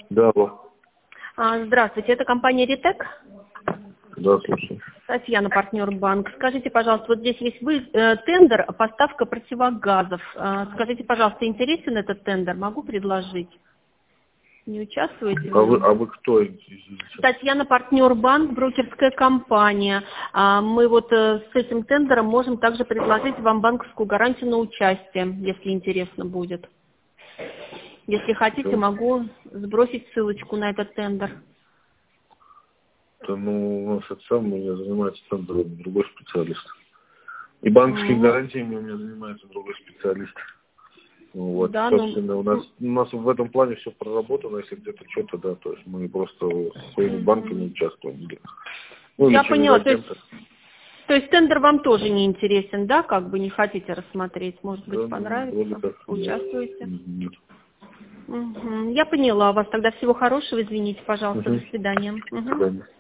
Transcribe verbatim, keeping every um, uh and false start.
Да, алло. А, Здравствуйте, это компания Ритек. Да, слушай. Татьяна, партнер банк. Скажите, пожалуйста, вот здесь есть вы, э, тендер поставка противогазов. Э, скажите, пожалуйста, интересен этот тендер? Могу предложить? Не участвуете в А вы, нем? а вы кто, извините? Татьяна, партнер банк, брокерская компания. А, мы вот э, с этим тендером можем также предложить вам банковскую гарантию на участие, если интересно будет. Если хотите, Да, могу сбросить ссылочку на этот тендер. да, ну, у нас это самое, занимается тендером другой специалист. И банковскими М, гарантиями у меня занимается другой специалист. Ну, вот, Да, ну, собственно, у нас, у нас в этом плане все проработано, если где-то что-то, да, то есть мы просто со своими банками мгм. участвуем. Ну, или Я через поняла. То есть, агента. то есть тендер вам тоже не интересен, да? Как бы не хотите рассмотреть? Может Да, быть, ну, вроде понравится? как нет. Участвуете? Нет. Мгм. Я поняла вас. Тогда всего хорошего. Извините, пожалуйста. До Угу. свидания. До Мгм. свидания.